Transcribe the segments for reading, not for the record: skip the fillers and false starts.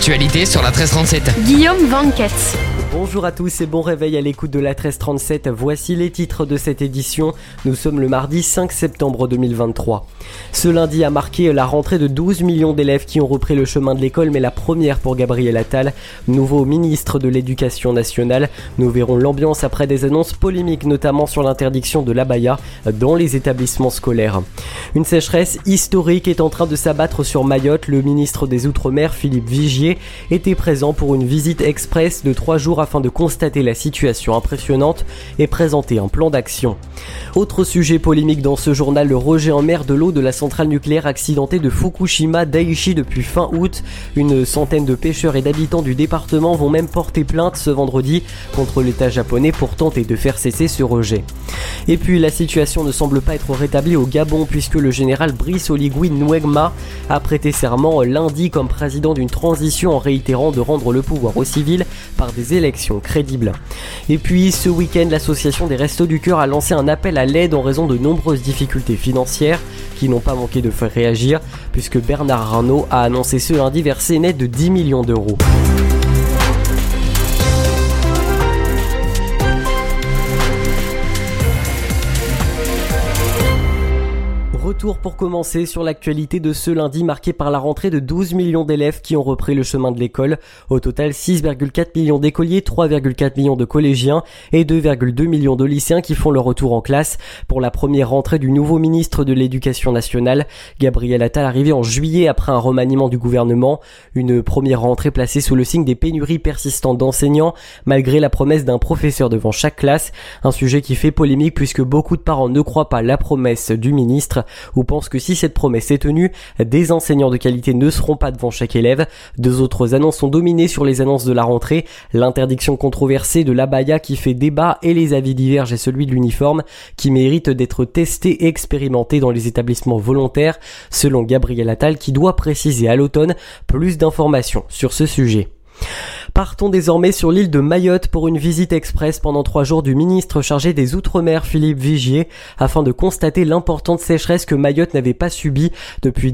l'actualité sur la 1337. Guillaume Vanquette. Bonjour à tous et bon réveil à l'écoute de la 1337. Voici les titres de cette édition. Nous sommes le mardi 5 septembre 2023. Ce lundi a marqué la rentrée de 12 millions d'élèves qui ont repris le chemin de l'école, mais la première pour Gabriel Attal, nouveau ministre de l'Éducation nationale. Nous verrons l'ambiance après des annonces polémiques, notamment sur l'interdiction de l'abaya dans les établissements scolaires. Une sécheresse historique est en train de s'abattre sur Mayotte. Le ministre des Outre-mer, Philippe Vigier, était présent pour une visite express de 3 jours afin de constater la situation impressionnante et présenter un plan d'action. Autre sujet polémique dans ce journal, le rejet en mer de l'eau de la centrale nucléaire accidentée de Fukushima Daiichi depuis fin août. Une centaine de pêcheurs et d'habitants du département vont même porter plainte ce vendredi contre l'État japonais pour tenter de faire cesser ce rejet. Et puis la situation ne semble pas être rétablie au Gabon puisque le général Brice Oligui Nguema a prêté serment lundi comme président d'une transition en réitérant de rendre le pouvoir aux civils par des élections crédibles. Et puis ce week-end, l'association des Restos du Cœur a lancé un appel à l'aide en raison de nombreuses difficultés financières qui n'ont pas manqué de faire réagir puisque Bernard Arnault a annoncé ce lundi verser net de 10 millions d'euros. Retour pour commencer sur l'actualité de ce lundi marqué par la rentrée de 12 millions d'élèves qui ont repris le chemin de l'école. Au total, 6,4 millions d'écoliers, 3,4 millions de collégiens et 2,2 millions de lycéens qui font leur retour en classe pour la première rentrée du nouveau ministre de l'Éducation nationale. Gabriel Attal arrivé en juillet après un remaniement du gouvernement. Une première rentrée placée sous le signe des pénuries persistantes d'enseignants malgré la promesse d'un professeur devant chaque classe. Un sujet qui fait polémique puisque beaucoup de parents ne croient pas la promesse du ministre ou pensent que si cette promesse est tenue, des enseignants de qualité ne seront pas devant chaque élève. Deux autres annonces sont dominées sur les annonces de la rentrée, l'interdiction controversée de l'abaya qui fait débat et les avis divergent et celui de l'uniforme qui mérite d'être testé et expérimenté dans les établissements volontaires, selon Gabriel Attal qui doit préciser à l'automne plus d'informations sur ce sujet. Partons désormais sur l'île de Mayotte pour une visite express pendant 3 jours du ministre chargé des Outre-mer Philippe Vigier afin de constater l'importante sécheresse que Mayotte n'avait pas subie depuis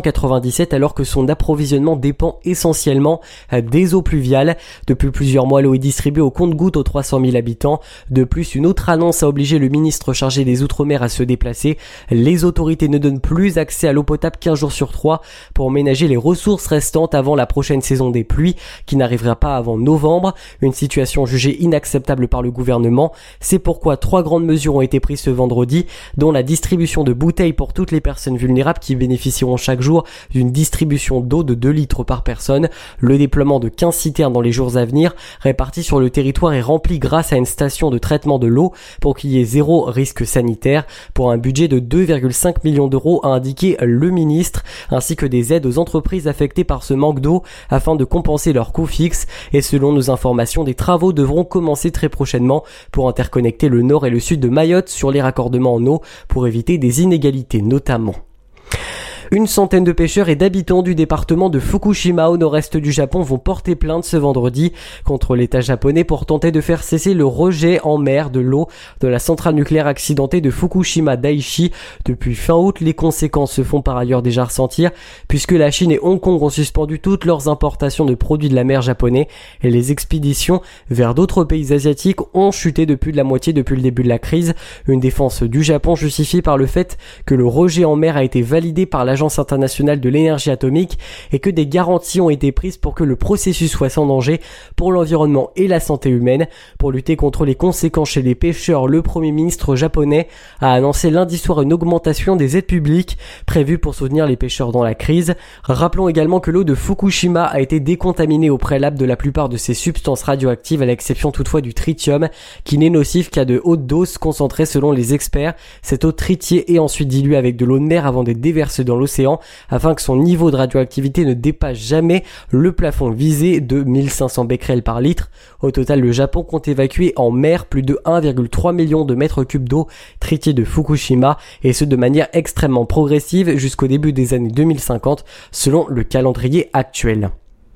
1997 alors que son approvisionnement dépend essentiellement des eaux pluviales. Depuis plusieurs mois, l'eau est distribuée au compte-gouttes aux 300 000 habitants. De plus, une autre annonce a obligé le ministre chargé des Outre-mer à se déplacer. Les autorités ne donnent plus accès à l'eau potable qu'1 jour sur 3 pour ménager les ressources restantes avant la prochaine saison des pluies qui n'arrivera pas avant novembre, une situation jugée inacceptable par le gouvernement. C'est pourquoi 3 grandes mesures ont été prises ce vendredi, dont la distribution de bouteilles pour toutes les personnes vulnérables qui bénéficieront chaque jour d'une distribution d'eau de 2 litres par personne, le déploiement de 15 citernes dans les jours à venir, réparties sur le territoire et remplies grâce à une station de traitement de l'eau pour qu'il y ait 0 risque sanitaire, pour un budget de 2,5 millions d'euros, a indiqué le ministre, ainsi que des aides aux entreprises affectées par ce manque d'eau afin de compenser leurs coûts fixes. Et selon nos informations, des travaux devront commencer très prochainement pour interconnecter le nord et le sud de Mayotte sur les raccordements en eau pour éviter des inégalités notamment. Une centaine de pêcheurs et d'habitants du département de Fukushima au nord-est du Japon vont porter plainte ce vendredi contre l'État japonais pour tenter de faire cesser le rejet en mer de l'eau de la centrale nucléaire accidentée de Fukushima Daiichi. Depuis fin août, les conséquences se font par ailleurs déjà ressentir puisque la Chine et Hong Kong ont suspendu toutes leurs importations de produits de la mer japonais et les expéditions vers d'autres pays asiatiques ont chuté depuis de la moitié depuis le début de la crise. Une défense du Japon justifiée par le fait que le rejet en mer a été validé par l'Agence internationale de l'énergie atomique et que des garanties ont été prises pour que le processus soit sans danger pour l'environnement et la santé humaine. Pour lutter contre les conséquences chez les pêcheurs, le Premier ministre japonais a annoncé lundi soir une augmentation des aides publiques prévues pour soutenir les pêcheurs dans la crise. Rappelons également que l'eau de Fukushima a été décontaminée au préalable de la plupart de ces substances radioactives, à l'exception toutefois du tritium, qui n'est nocif qu'à de hautes doses concentrées selon les experts. Cette eau tritiée est ensuite diluée avec de l'eau de mer avant d'être déversée dans l'océan afin que son niveau de radioactivité ne dépasse jamais le plafond visé de 1500 becquerels par litre. Au total, le Japon compte évacuer en mer plus de 1,3 million de mètres cubes d'eau tritiée de Fukushima et ce de manière extrêmement progressive jusqu'au début des années 2050 selon le calendrier actuel.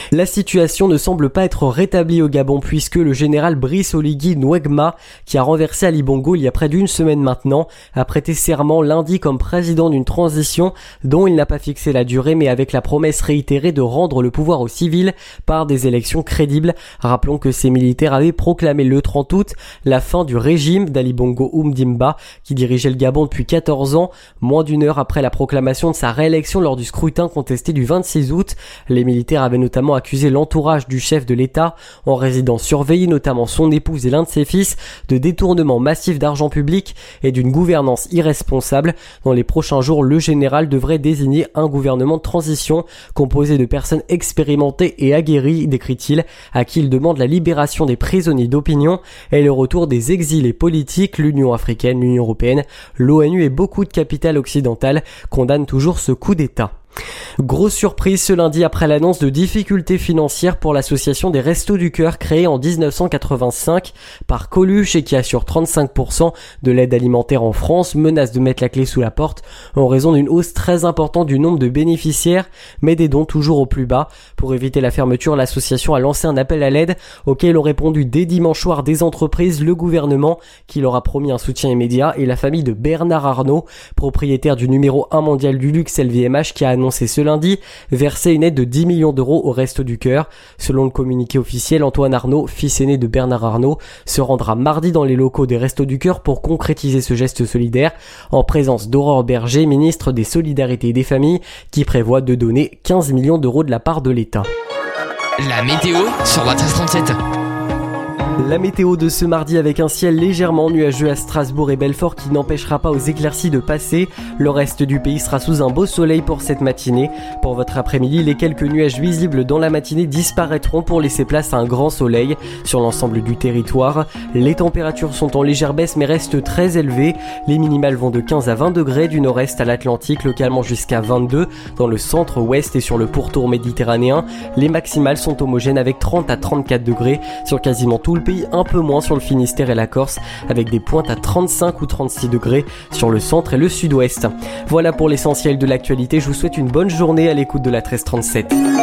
La situation ne semble pas être rétablie au Gabon puisque le général Brice Oligui Nguema, qui a renversé Ali Bongo il y a près d'une semaine maintenant, a prêté serment lundi comme président d'une transition dont il n'a pas fixé la durée mais avec la promesse réitérée de rendre le pouvoir aux civils par des élections crédibles. Rappelons que ces militaires avaient proclamé le 30 août la fin du régime d'Ali Bongo Ondimba qui dirigeait le Gabon depuis 14 ans, moins d'une heure après la proclamation de sa réélection lors du scrutin contesté du 26 août. Les militaires avaient notamment accusé l'entourage du chef de l'État, en résidence surveillée, notamment son épouse et l'un de ses fils, de détournement massif d'argent public et d'une gouvernance irresponsable. Dans les prochains jours, le général devrait désigner un gouvernement de transition composé de personnes expérimentées et aguerries, décrit-il, à qui il demande la libération des prisonniers d'opinion et le retour des exilés politiques. L'Union africaine, l'Union européenne, l'ONU et beaucoup de capitales occidentales condamnent toujours ce coup d'État. Grosse surprise ce lundi après l'annonce de difficultés financières pour l'association des Restos du Cœur créée en 1985 par Coluche et qui assure 35% de l'aide alimentaire en France, menace de mettre la clé sous la porte en raison d'une hausse très importante du nombre de bénéficiaires, mais des dons toujours au plus bas. Pour éviter la fermeture, l'association a lancé un appel à l'aide auquel ont répondu dès dimanche soir des entreprises, le gouvernement qui leur a promis un soutien immédiat et la famille de Bernard Arnault, propriétaire du numéro 1 mondial du luxe LVMH qui a annoncé ce lundi verser une aide de 10 millions d'euros au Restos du Cœur. Selon le communiqué officiel, Antoine Arnault, fils aîné de Bernard Arnault, se rendra mardi dans les locaux des Restos du Cœur pour concrétiser ce geste solidaire en présence d'Aurore Berger, ministre des Solidarités et des Familles, qui prévoit de donner 15 millions d'euros de la part de l'État. La météo sur la 1337. La météo de ce mardi avec un ciel légèrement nuageux à Strasbourg et Belfort qui n'empêchera pas aux éclaircies de passer. Le reste du pays sera sous un beau soleil pour cette matinée. Pour votre après-midi, les quelques nuages visibles dans la matinée disparaîtront pour laisser place à un grand soleil sur l'ensemble du territoire. Les températures sont en légère baisse mais restent très élevées. Les minimales vont de 15 à 20 degrés du nord-est à l'Atlantique, localement jusqu'à 22 dans le centre-ouest et sur le pourtour méditerranéen. Les maximales sont homogènes avec 30 à 34 degrés sur quasiment tout le pays, un peu moins sur le Finistère et la Corse, avec des pointes à 35 ou 36 degrés sur le centre et le sud-ouest. Voilà pour l'essentiel de l'actualité, je vous souhaite une bonne journée à l'écoute de la 1337.